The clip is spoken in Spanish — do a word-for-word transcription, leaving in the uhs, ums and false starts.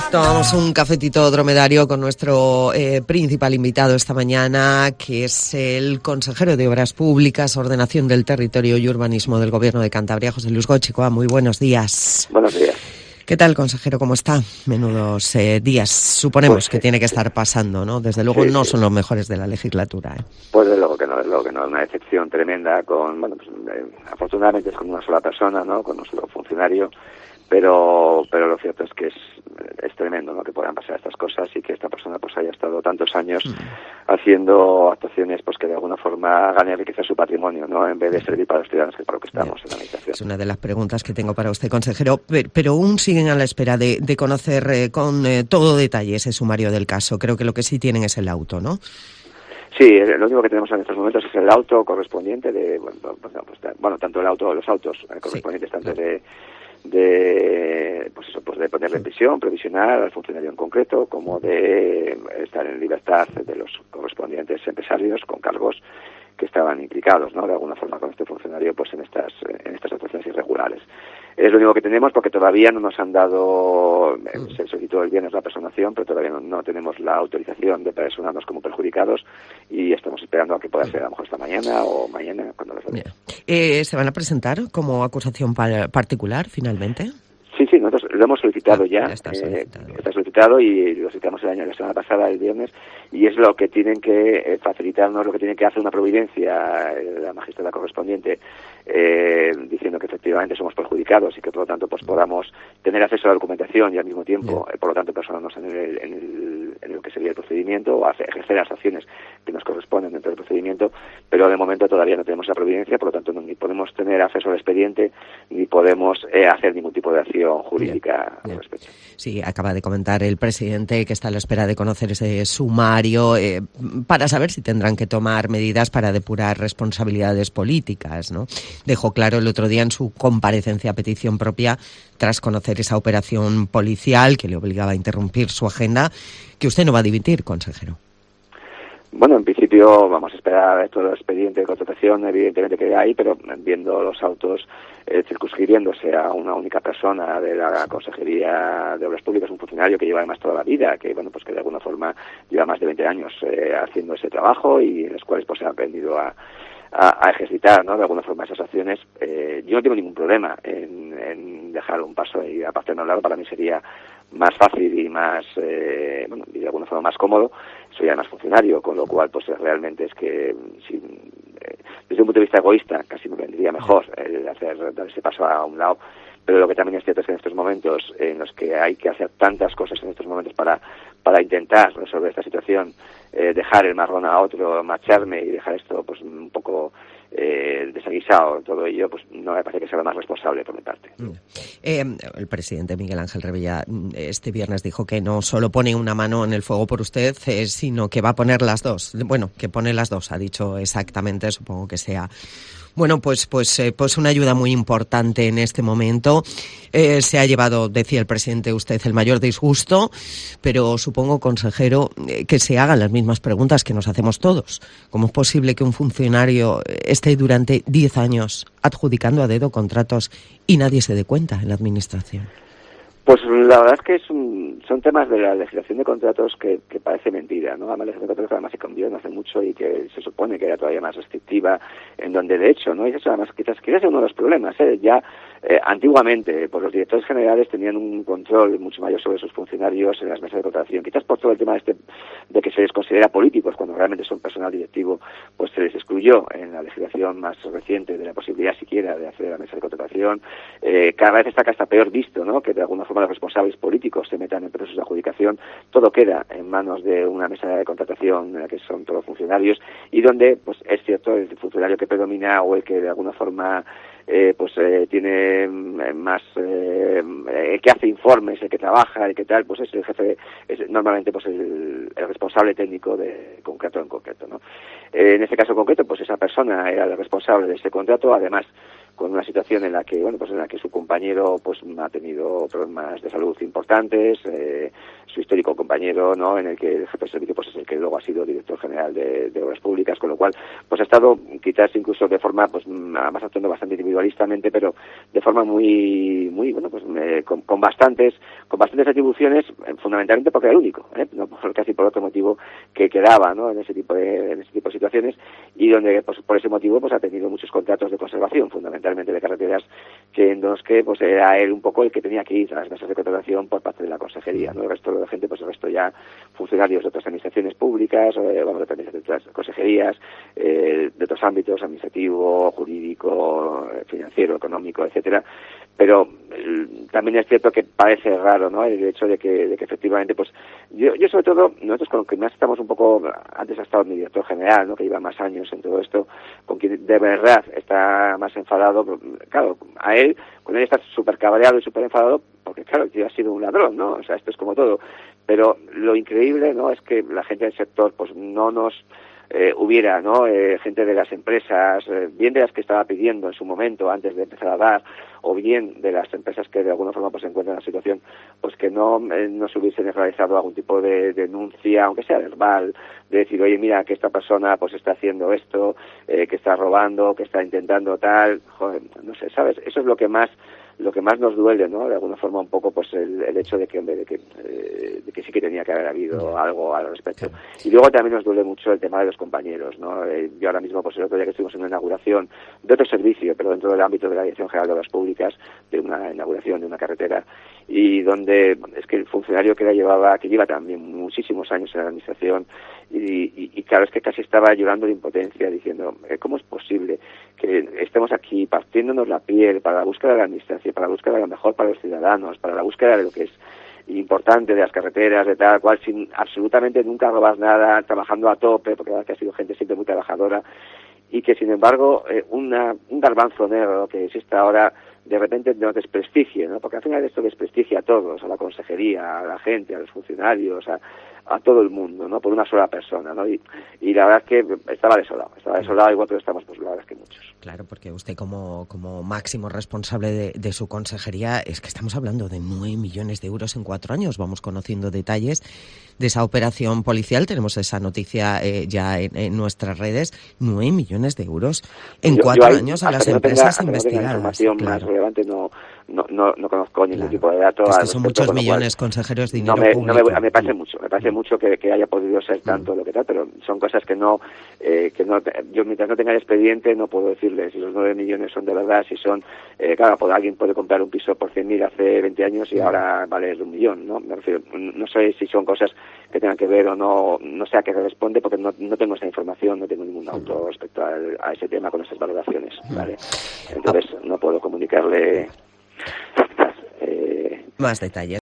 Tomamos un cafetito dromedario con nuestro eh, principal invitado esta mañana, que es el consejero de Obras Públicas, Ordenación del Territorio y Urbanismo del Gobierno de Cantabria, José Luis Goicoechea. Muy buenos días. Buenos días. ¿Qué tal, consejero? ¿Cómo está? Menudos eh, días, suponemos pues, que tiene que estar pasando, ¿no? Desde luego sí, no sí. son los mejores de la legislatura, ¿eh? Pues desde luego que no, desde luego que no. Una decepción tremenda con, bueno, pues eh, afortunadamente es con una sola persona, ¿no? Con un solo funcionario, pero pero lo cierto es que es, es tremendo, ¿no? Que puedan pasar estas cosas y que esta persona pues haya estado tantos años mm. haciendo actuaciones pues que de alguna forma hagan enriquecer su patrimonio, ¿no? En vez de servir para los ciudadanos, que para lo que estamos yeah. en la administración. Es una de las preguntas que tengo para usted, consejero, pero, pero aún siguen a la espera de, de conocer eh, con eh, todo detalle ese sumario del caso. Creo que lo que sí tienen es el auto, ¿no? Sí, lo único que tenemos en estos momentos es el auto correspondiente de, bueno, pues, bueno tanto el auto, los autos eh, correspondientes sí, tanto claro. de de pues eso pues de ponerle en prisión provisional al funcionario en concreto, como de estar en libertad de los correspondientes empresarios con cargos que estaban implicados, ¿no? De alguna forma con este funcionario pues en estas en estas actuaciones irregulares. Es lo único que tenemos porque todavía no nos han dado, se solicitó el viernes la personación, pero todavía no, no tenemos la autorización de personarnos como perjudicados y estamos esperando a que pueda ser a lo mejor esta mañana o mañana cuando les dé. Eh, ¿Se van a presentar como acusación particular finalmente? Sí, sí, nosotros lo hemos solicitado ah, ya, ya está, solicitado. Eh, está solicitado y lo solicitamos el año, la semana pasada, el viernes, y es lo que tienen que eh, facilitarnos, lo que tiene que hacer una providencia, eh, la magistrada correspondiente, eh, diciendo que efectivamente somos perjudicados y que por lo tanto pues podamos tener acceso a la documentación y al mismo tiempo, eh, por lo tanto, personarnos en el, en, el, en lo que sería el procedimiento o hacer, ejercer las acciones que nos corresponden dentro del procedimiento, pero de momento todavía no tenemos la providencia, por lo tanto no, ni podemos tener acceso al expediente ni podemos eh, hacer ningún tipo de acción jurídica al respecto. Sí, acaba de comentar el presidente que está a la espera de conocer ese sumario eh, para saber si tendrán que tomar medidas para depurar responsabilidades políticas, ¿no? Dejó claro el otro día en su comparecencia a petición propia, tras conocer esa operación policial que le obligaba a interrumpir su agenda, que usted no va a dimitir, consejero. Bueno, en principio vamos a esperar a todo el expediente de contratación, evidentemente que hay, pero viendo los autos eh, circunscribiéndose a una única persona de la Consejería de Obras Públicas, un funcionario que lleva además toda la vida, que bueno pues que de alguna forma lleva más de veinte años eh, haciendo ese trabajo y en los cuales pues ha aprendido a A, a ejercitar, ¿no? De alguna forma esas acciones. Eh, yo no tengo ningún problema en, en dejar un paso y aparte de no hablar, para mí sería más fácil y más, eh, bueno, y de alguna forma más cómodo. Soy además funcionario, con lo cual, pues realmente es que, si, eh, desde un punto de vista egoísta, casi me vendría mejor el hacer, dar ese paso a un lado. Pero lo que también es cierto es que en estos momentos en los que hay que hacer tantas cosas en estos momentos para para intentar resolver esta situación, eh, dejar el marrón a otro, marcharme y dejar esto pues un poco eh, desaguisado, todo ello, pues no me parece que sea lo más responsable por mi parte. Eh, el presidente Miguel Ángel Revilla este viernes dijo que no solo pone una mano en el fuego por usted, eh, sino que va a poner las dos. Bueno, que pone las dos, ha dicho exactamente, supongo que sea... Bueno, pues pues eh, pues una ayuda muy importante en este momento. Eh, se ha llevado, decía el presidente, usted el mayor disgusto, pero supongo, consejero, eh, que se hagan las mismas preguntas que nos hacemos todos. ¿Cómo es posible que un funcionario esté durante diez años adjudicando a dedo contratos y nadie se dé cuenta en la administración? Pues la verdad es que es un, son temas de la legislación de contratos que, que parece mentira, ¿no? La legislación de contratos además se cambió no hace mucho y que se supone que era todavía más restrictiva, en donde de hecho, ¿no? Y eso además quizás, quizás es uno de los problemas, ¿eh? Ya eh, antiguamente, pues los directores generales tenían un control mucho mayor sobre sus funcionarios en las mesas de contratación, quizás por todo el tema este de que se les considera políticos cuando realmente son personal directivo, pues se les excluyó en la legislación más reciente de la posibilidad siquiera de hacer la mesa de contratación. Eh, cada vez está hasta peor visto, ¿no? Que de alguna forma los responsables políticos se metan en procesos de adjudicación, todo queda en manos de una mesa de contratación en la que son todos funcionarios y donde, pues es cierto, el funcionario que predomina o el que de alguna forma eh, pues eh, tiene más, eh, el que hace informes, el que trabaja, el que tal, pues es el jefe, es normalmente pues el, el responsable técnico de concreto en concreto, ¿no? Eh, en este caso concreto, pues esa persona era la responsable de ese contrato, además con una situación en la que, bueno, pues en la que su compañero pues ha tenido problemas de salud importantes, eh, su histórico compañero, ¿no?, en el que el jefe de servicio pues es el que luego ha sido director general de, de Obras Públicas, con lo cual pues ha estado quizás incluso de forma pues más actuando bastante individualistamente, pero de forma muy muy bueno pues eh, con, con bastantes con bastantes atribuciones, eh, fundamentalmente porque era el único, ¿eh? No por, casi por otro motivo que quedaba, ¿no?, en ese tipo de en ese tipo de situaciones, y donde pues por ese motivo pues ha tenido muchos contratos de conservación, fundamentalmente de carreteras, que en los que pues era él un poco el que tenía que ir a las mesas de contratación por parte de la consejería, ¿no? El resto de la gente, pues el resto ya funcionarios de otras administraciones públicas, eh, vamos, de otras, de otras consejerías, eh, de otros ámbitos, administrativo, jurídico, financiero, económico, etcétera. Pero eh, también es cierto que parece raro, ¿no?, el hecho de que, de que efectivamente, pues yo, yo sobre todo, nosotros con lo que más estamos un poco, antes ha estado mi director general, ¿no?, que lleva más años en todo esto, con quien de verdad está más enfadado, claro, a él, con él está súper cabreado y súper enfadado, porque claro, el tío ha sido un ladrón, ¿no? O sea, esto es como todo. Pero lo increíble, ¿no?, es que la gente del sector, pues no nos eh, hubiera, ¿no?, eh, gente de las empresas, eh, bien de las que estaba pidiendo en su momento, antes de empezar a dar, o bien de las empresas que de alguna forma pues se encuentran en la situación, pues que no, eh, no se hubiesen realizado algún tipo de, de denuncia, aunque sea verbal, de decir, oye, mira, que esta persona pues está haciendo esto, eh, que está robando, que está intentando tal, joder, no sé, ¿sabes? Eso es lo que más lo que más nos duele, ¿no?, de alguna forma un poco pues el, el hecho de que de que, eh, de que sí que tenía que haber habido yeah. algo al respecto. Claro. Y luego también nos duele mucho el tema de los compañeros, ¿no? Eh, yo ahora mismo, pues el otro día que estuvimos en una inauguración de otro servicio, pero dentro del ámbito de la Dirección General de Obras Públicas, de una inauguración de una carretera, y donde es que el funcionario que la llevaba, que lleva también muchísimos años en la administración, y, y, y claro, es que casi estaba llorando de impotencia, diciendo, eh, ¿cómo es posible que estemos aquí partiéndonos la piel para la búsqueda de la administración, para la búsqueda de lo mejor para los ciudadanos, para la búsqueda de lo que es importante de las carreteras, de tal cual, sin absolutamente nunca robar nada, trabajando a tope, porque la verdad que ha sido gente siempre muy trabajadora, y que sin embargo eh, una, un garbanzo negro que existe ahora de repente nos desprestigie, ¿no? Porque al final esto desprestigia a todos, a la consejería, a la gente, a los funcionarios, a, a todo el mundo, ¿no?, por una sola persona, ¿no? Y, y la verdad es que estaba desolado, estaba desolado, igual, pero estamos, pues la verdad es que muchos. Claro, porque usted como, como máximo responsable de, de su consejería, es que estamos hablando de nueve millones de euros en cuatro años. Vamos conociendo detalles de esa operación policial, tenemos esa noticia eh, ya en, en nuestras redes, nueve millones de euros en yo, cuatro yo ahí, años a las no empresas tenga, investigadas. No información claro. más relevante, no, no, no, no conozco ningún claro. tipo de datos. Es que son muchos millones, cual, consejeros, dinero no me, público. No me, me parece mucho, me parece mm. mucho que, que haya podido ser tanto mm. lo que tal, pero son cosas que no, eh, que no, yo mientras no tenga el expediente no puedo decirle si los nueve millones son de verdad, si son, eh, claro, pues alguien puede comprar un piso por cien mil hace veinte años y mm. ahora vale un millón, ¿no? Me refiero, no sé si son cosas que tengan que ver o no, no sé a qué responde porque no, no tengo esa información, no tengo ningún auto mm. respecto a, a ese tema con esas valoraciones, ¿vale? Entonces no puedo comunicarle eh, más detalles.